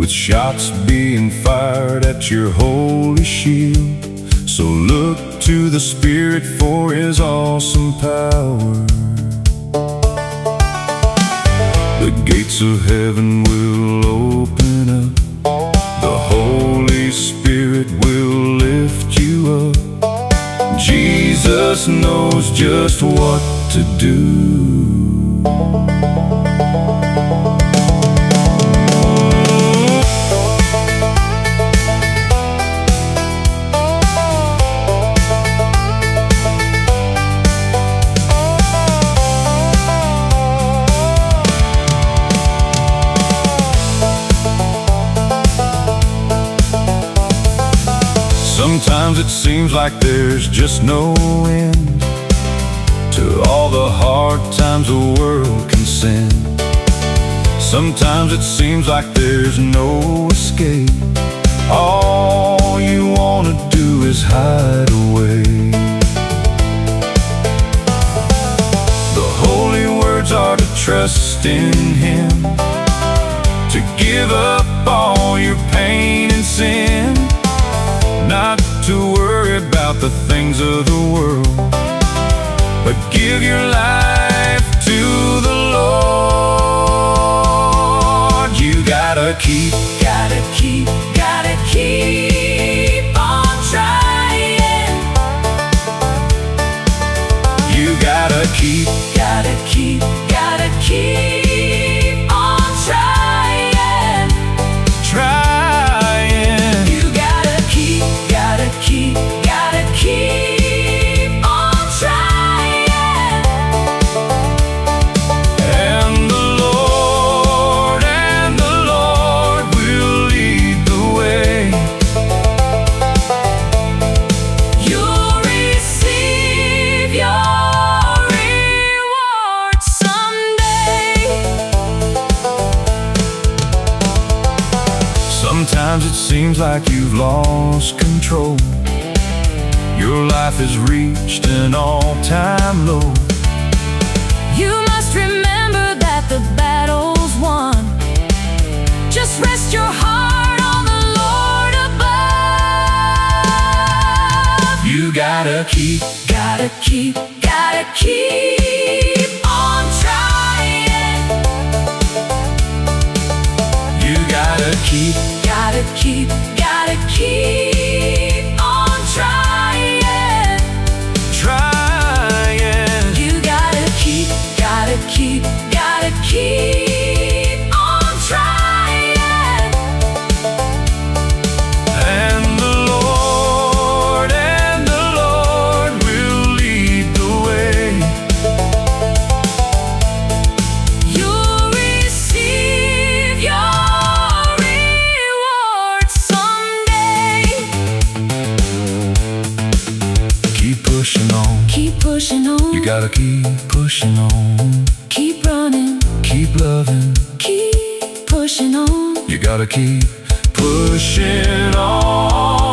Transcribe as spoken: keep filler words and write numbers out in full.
with shots being fired at your holy shield. So look to the Spirit for His awesome power. The gates of heaven will open up. The Holy Spirit will lift you up. Jesus knows just what to do. Sometimes it seems like there's just no end to all the hard times the world can send. Sometimes it seems like there's no escape. All you wanna do is hide away. The holy words are to trust in Him, to give up all your pain and sin, not to worry about the things of the world, but give your life to the Lord. You gotta keep, gotta keep, gotta keep on trying. You gotta keep, gotta keep, gotta keep on trying. Trying. You gotta keep, gotta keep, gotta keep on trying. And the Lord, and the Lord will lead the way. You'll receive your reward someday. Sometimes it seems like you've lost control. Your life has reached an all-time low. You must remember that the battle's won. Just rest your heart on the Lord above. You gotta keep, gotta keep, gotta keep on trying. You gotta keep, gotta keep, gotta keep on trying. Trying. You gotta keep, gotta keep, gotta keep on trying. And the Lord, and the Lord will lead the way. You'll receive your reward someday. Keep pushing on, keep pushing on. You gotta keep pushing on. Keep running, keep loving, keep pushing on. You gotta keep pushing on.